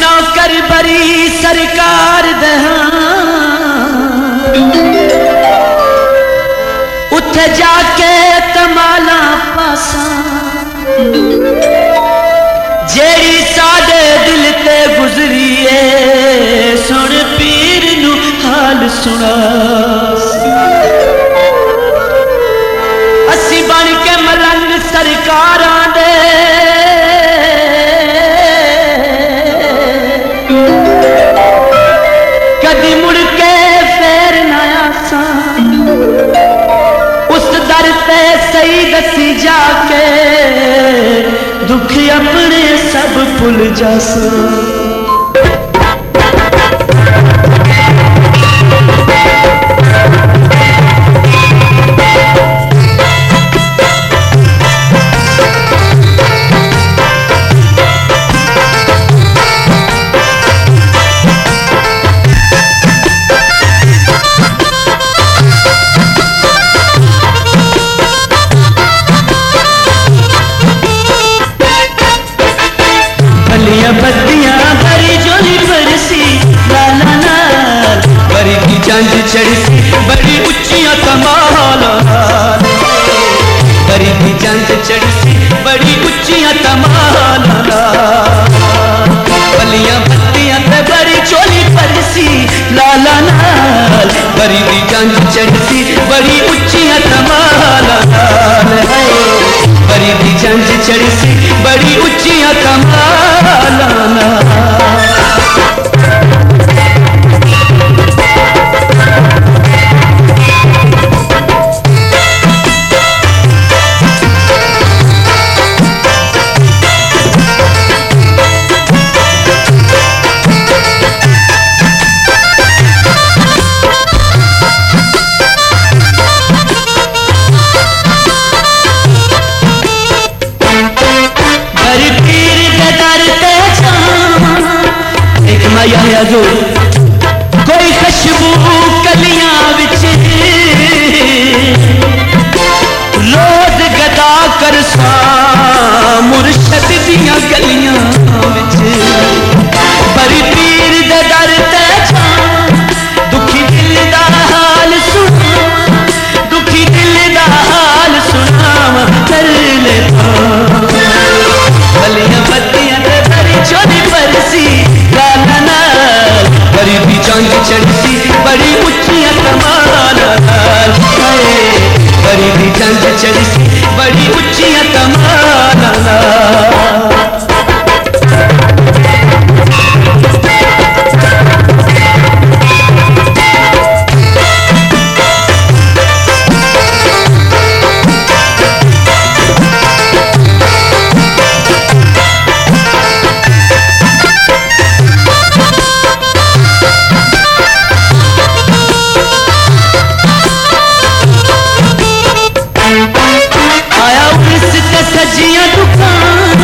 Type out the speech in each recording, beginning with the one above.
नौकर बरी सरकार दहां उथे जाके तमाला पासा जेड़ी साडे दिल ते गुजरी है सुन पीर नू हाल सुना असी बन के मलंग सरकारां दे कदी मुड़ के फेर ना आसा उस दर ते सही दसी जाके दुख अपने सब भुल जासा बत्तियां भरी जोली बरसी लाला नाल बड़ी की चंद चढ़सी बड़ी उच्चियां कमाल बड़ी की चंद चढ़सी बड़ी उच्चियां कमाल बलियां बत्तियां ते बड़ी चोली बरसी लाला नाल बड़ी की चंद चढ़सी बड़ी उच्चियां कमाल बड़ी की चंद चढ़सी बड़ी उच्चियां कमाल कोई खुशबू कलियां विच रोज गदा कर सा मुर्शद दियां गलियां विच बड़ी पीर दे दर ते दुखी दिल दा हाल सुना दुखी दिल दा हाल सुना कर ले गलियां बत्तियां ते बड़ी चोरी बरसी बड़ी भी चंद चढ़सी बड़ी उच्चियां कमाल बड़ी भी चंद चढ़सी बड़ी उच्चियां कमाल सजिया दुकान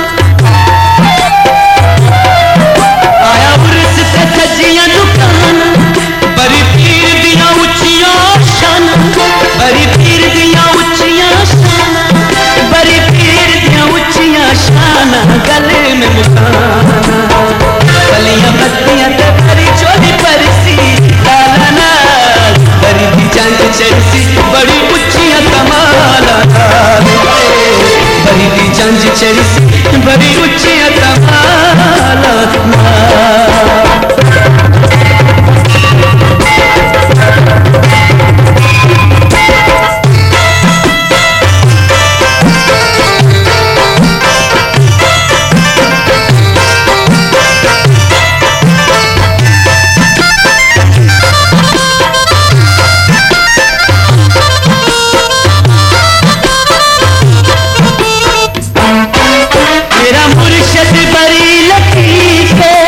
आया उर्स ते सजिया दुकान बड़ी पीर दियां उच्चियां शान बड़ी पीर दियां उच्चियां शान बड़ी पीर दियां उच्चियां शान गले में मुकान गलियां बत्तियां ते बड़ी चोरी बरसी लाला नाल बड़ी दी चंद चढ़सी बड़ी उच्चियां कमाल बड़ी दी चंद चढ़सी बड़ी उच्चियां कमाल मुर्शद बड़ी लतीफ है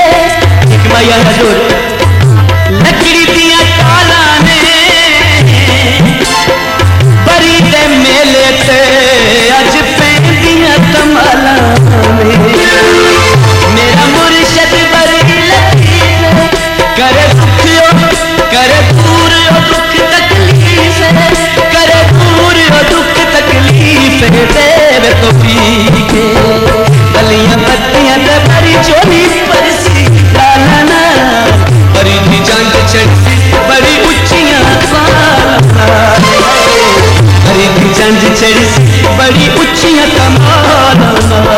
चढ़ी सी बड़ी उच्चियां कमाना।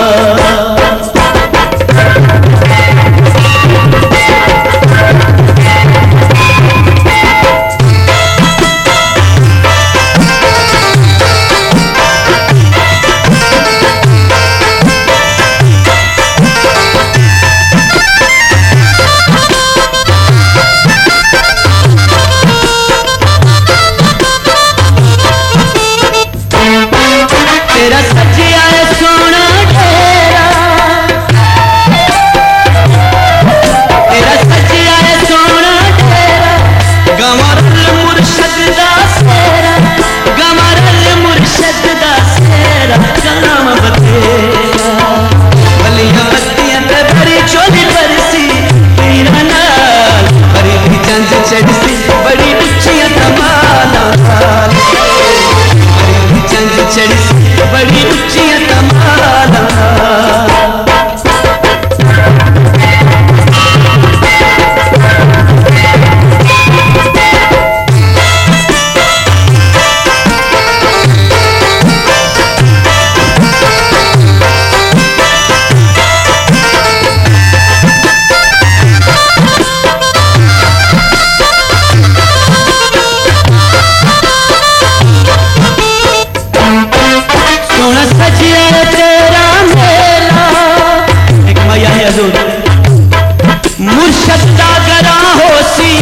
मुर्शद दागरा होसी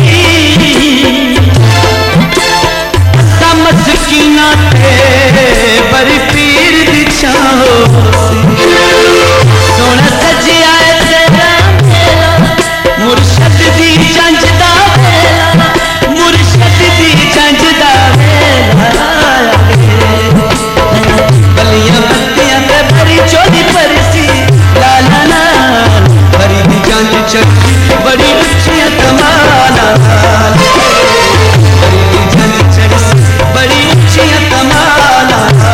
समझ की नाते बड़ी पीर दी छाओसी सोना सजिया तेरा मेला मुर्शद दी जंज दा वेला मुर्शद दी जंज दा वेला बलियां बत्तियां ते बड़ी चोली परसी लाला नाल बड़ी दी जंज चढ़ी बड़ी उच्चियां कमाना बड़ी दी जंज चढ़ी बड़ी उच्चियां कमाना।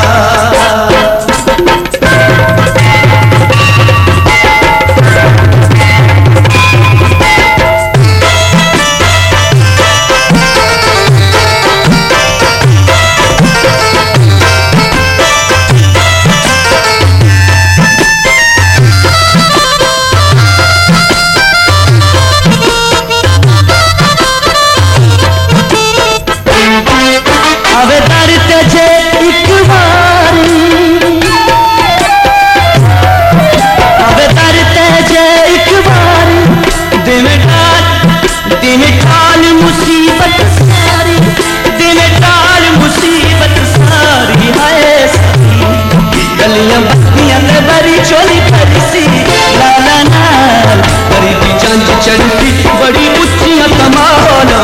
बड़ी उच्चियां कमाना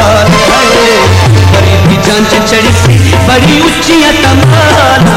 बड़ी दी जंज चढ़ी सी बड़ी उच्चियां कमाना।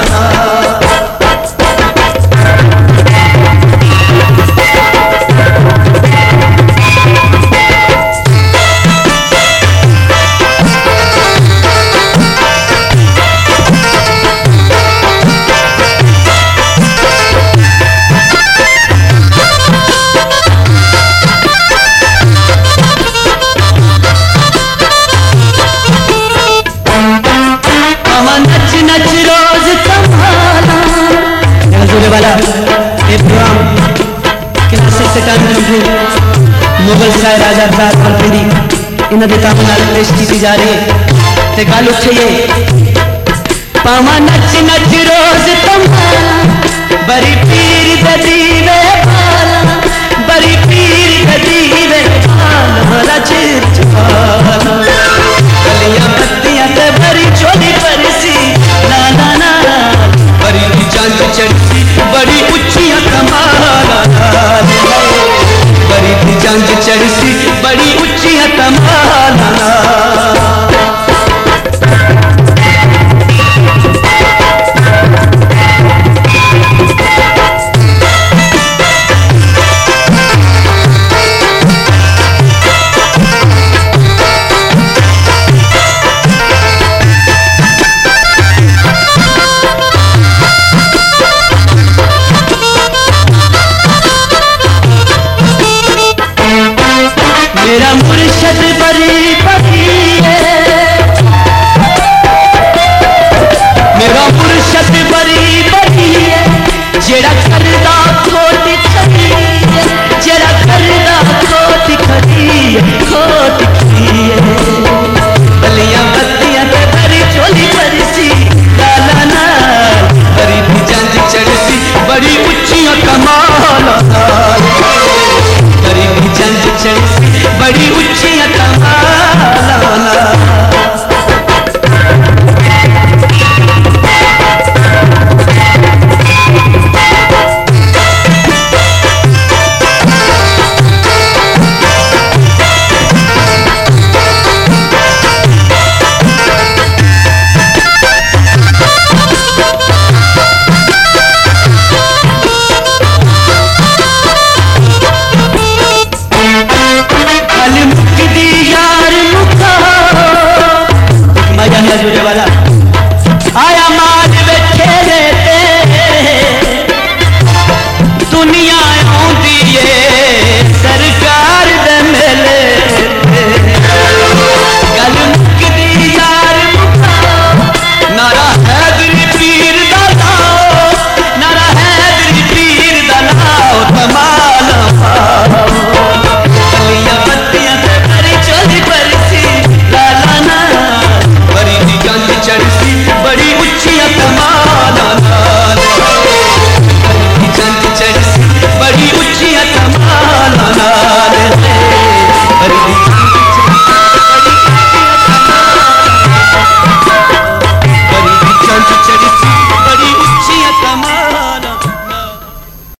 मुगल शाह राजा राजवंती इन्होंने काम पेश की जा रही है ते गल उठिए पावा नच नच रोज तुम्हारा बड़ी पीर दीवे भाला बड़ी पीर दीवे भाला रज